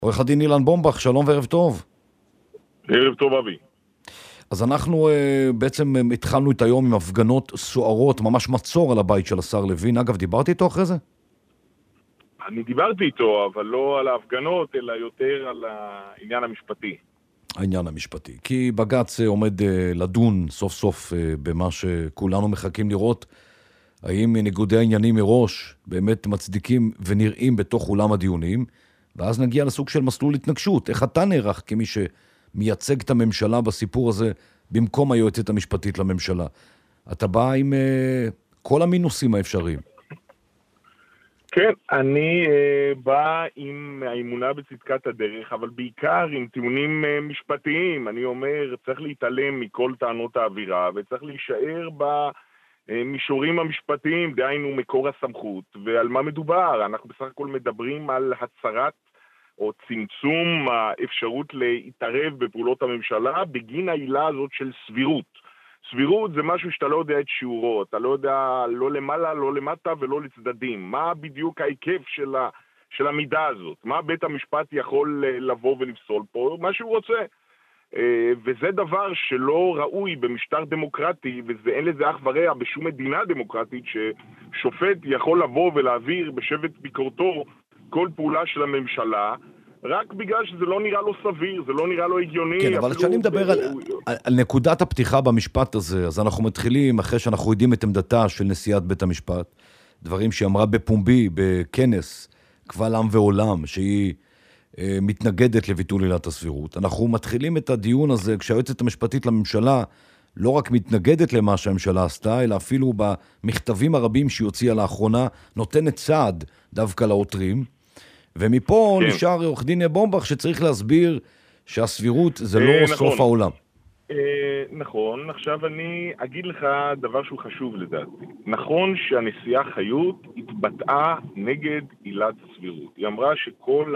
עורך הדין אילן בומבך, שלום וערב טוב. ערב טוב אבי. אז אנחנו בעצם התחלנו את היום עם הפגנות סוערות, ממש מצור על הבית של השר לוין. אגב, דיברתי איתו אחרי זה? אני דיברתי איתו, אבל לא על ההפגנות, אלא יותר על העניין המשפטי. העניין המשפטי. כי בג"ץ עומד לדון סוף סוף במה שכולנו מחכים לראות, האם ניגודי העניינים מראש באמת מצדיקים ונראים בתוך אולם הדיונים, ואז נגיע לסוג של מסלול התנגשות. איך אתה נערך כמי שמייצג את הממשלה בסיפור הזה במקום היועצת המשפטית לממשלה? אתה בא עם כל המינוסים האפשריים. כן, אני בא עם האמונה בצדקת הדרך, אבל בעיקר עם טיעונים משפטיים. אני אומר, צריך להתעלם מכל טענות האווירה, וצריך להישאר במישורים המשפטיים, דהיינו מקור הסמכות. ועל מה מדובר? אנחנו בסך הכל מדברים על הצרת או צמצום האפשרות להתערב בפעולות הממשלה בגין העילה הזאת של סבירות. סבירות זה משהו שאתה לא יודע את שיעורו, אתה לא יודע לא למעלה, לא למטה ולא לצדדים. מה בדיוק ההיקף של המידה הזאת? מה בית המשפט יכול לבוא ולפסול פה? מה שהוא רוצה. וזה דבר שלא ראוי במשטר דמוקרטי, ואין לזה אח ורע בשום מדינה דמוקרטית, ששופט יכול לבוא ולהעביר בשבט ביקורתו כל פעולה של הממשלה, רק בגלל שזה לא נראה לו סביר, זה לא נראה לו הגיוני. כן, אבל כשאני מדבר על נקודת הפתיחה במשפט הזה, אז אנחנו מתחילים אחרי שאנחנו יודעים את עמדתה של נשיאת בית המשפט, דברים שהיא אמרה בפומבי, בכנס, קבל עם ועולם, שהיא מתנגדת לביטול עילת הסבירות. אנחנו מתחילים את הדיון הזה כשהיועצת המשפטית לממשלה לא רק מתנגדת למה שהממשלה עשתה, אלא אפילו במכתבים הרבים שהיא הוציאה לאחרונה, נותנת צעד דווקא לעותרים, ומפה כן. נשאר עורך דין בומבך שצריך להסביר שהסבירות זה לא נכון. סוף העולם. נכון, עכשיו אני אגיד לך דבר שהוא חשוב לדעתי. נכון שהנשיאה חיות התבטאה נגד עילת הסבירות. היא אמרה שכל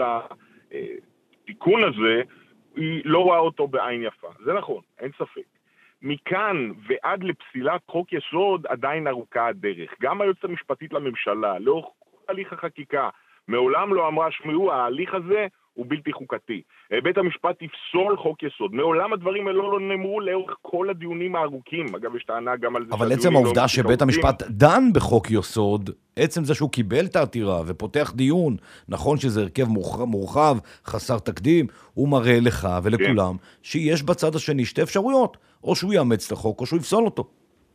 התיקון הזה, היא לא רואה אותו בעין יפה. זה נכון, אין ספק. מכאן ועד לפסילת חוק יסוד עדיין ארוכה הדרך. גם היועצת המשפטית לממשלה, לאורך כל הליך החקיקה, מעולם לא אמרה, שמעו, ההליך הזה הוא בלתי חוקתי. בית המשפט יפסול חוק יסוד. מעולם הדברים האלה לא נאמרו לאורך כל הדיונים הארוכים. אגב, יש טענה גם על זה. אבל עצם העובדה שבית המשפט דן בחוק יסוד, עצם זה שהוא קיבל את העתירה ופותח דיון, נכון שזה הרכב מורחב, חסר תקדים, הוא מראה לך ולכולם, שיש בצד השני שתי אפשרויות, או שהוא יאמץ את החוק, או שהוא יפסול אותו.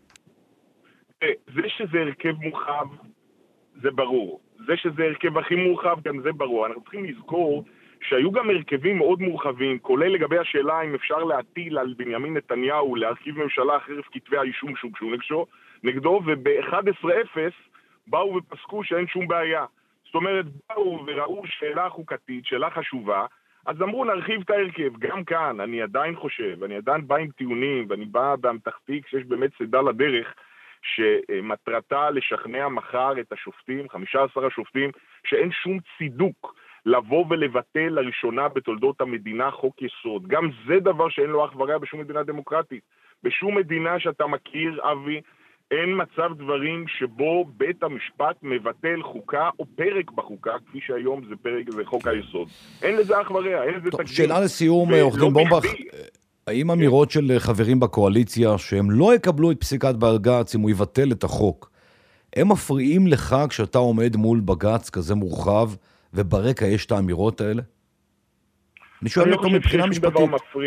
זה שזה הרכב מורחב, זה ברור. זה שזה הרכב הכי מורחב, גם זה ברור. אנחנו צריכים לזכור שהיו גם הרכבים מאוד מורחבים, כולל לגבי השאלה אם אפשר להטיל על בנימין נתניהו להרכיב ממשלה חרף כתבי האישום שהוגשו נגדו, וב-11-0 באו ופסקו שאין שום בעיה. זאת אומרת, באו וראו שאלה חוקתית, שאלה חשובה, אז אמרו נרחיב את ההרכב. גם כאן, אני עדיין חושב, אני עדיין בא עם טיעונים, ואני בא באמתחתי כשיש באמת צידה לדרך, שמטרתה לשכנע מחר את השופטים, 15 השופטים, שאין שום צידוק לבוא ולבטל לראשונה בתולדות המדינה חוק יסוד. גם זה דבר שאין לו אח ורע בשום מדינה דמוקרטית. בשום מדינה שאתה מכיר, אבי, אין מצב דברים שבו בית המשפט מבטל חוקה או פרק בחוקה, כפי שהיום זה פרק, זה חוק היסוד. אין לזה אח ורע, אין לזה תקדים. שאלה לסיום, עורך דין בומבך, האם אמירות של חברים בקואליציה שהם לא יקבלו את פסיקת בג"ץ אם הוא יבטל את החוק, הם מפריעים לך כשאתה עומד מול בג"ץ כזה מורחב וברקע יש את האמירות האלה? אני שואל אותו מבחינה משפטית.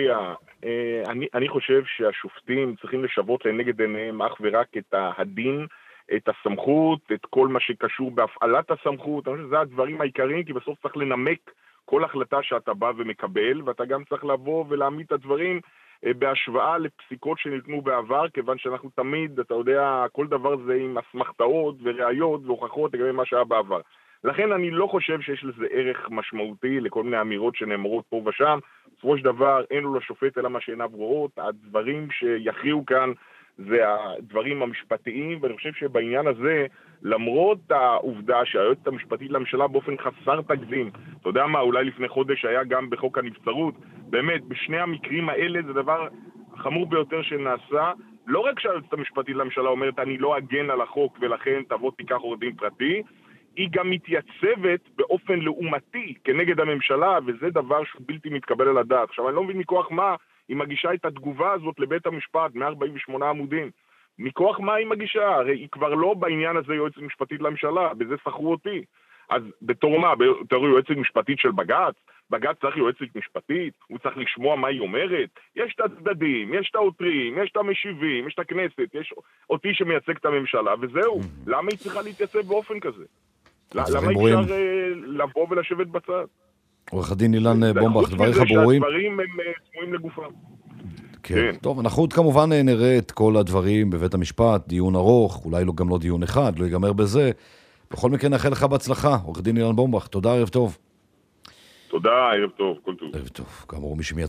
אני חושב שהשופטים צריכים לשוות לנגד עיניהם אך ורק את הדין, את הסמכות, את כל מה שקשור בהפעלת הסמכות. אני חושב שזה הדברים העיקריים, כי בסוף צריך לנמק כל החלטה שאתה בא ומקבל, ואתה גם צריך לבוא ולהעמיד את הדברים בהשוואה לפסיקות שניתנו בעבר, כיוון שאנחנו תמיד, אתה יודע, כל דבר זה עם אסמכתאות וראיות והוכחות לגבי מה שהיה בעבר. לכן אני לא חושב שיש לזה ערך משמעותי לכל מיני אמירות שנאמרות פה ושם. בסופו של דבר אין לו לשופט אלא מה שעיניו רואות. הדברים שיכריעו כאן זה הדברים המשפטיים, ואני חושב שבעניין הזה, למרות העובדה שהיועצת המשפטית לממשלה באופן חסר תקדים, אתה יודע מה, אולי לפני חודש היה גם בחוק הנבצרות, באמת, בשני המקרים האלה זה דבר חמור ביותר שנעשה, לא רק שהיועצת המשפטית לממשלה אומרת, אני לא אגן על החוק ולכן תבוא תיקח עורך דין פרטי, היא גם מתייצבת באופן לעומתי כנגד הממשלה, וזה דבר שהוא בלתי מתקבל על הדעת. עכשיו, אני לא מבין מכוח מה היא מגישה את התגובה הזאת לבית המשפט, 148 עמודים. מכוח מה היא מגישה? הרי היא כבר לא בעניין הזה יועצת משפטית לממשלה, בזה שכרו אותי. אז בתור מה? בתור יועצת משפטית של בג"ץ? בג"ץ צריך יועצת משפטית? הוא צריך לשמוע מה היא אומרת? יש את הצדדים, יש את העותרים, יש את המשיבים, יש את הכנסת, יש אותי שמייצג את הממשלה, וזהו. למה היא צריכה להתייצב באופן כזה? למה אי אפשר לבוא ולשבת בצד? עורך הדין אילן בומבך, דבריך ברורים. שהדברים הם סמויים לגופם. כן. טוב, אנחנו עוד כמובן נראה את כל הדברים בבית המשפט, דיון ארוך, אולי גם לא דיון אחד, לא ייגמר בזה. בכל מקרה נאחל לך בהצלחה, עורך דין אילן בומבך, תודה, ערב טוב. תודה, ערב טוב, כל טוב. ערב טוב, כאמור מי שמייצג.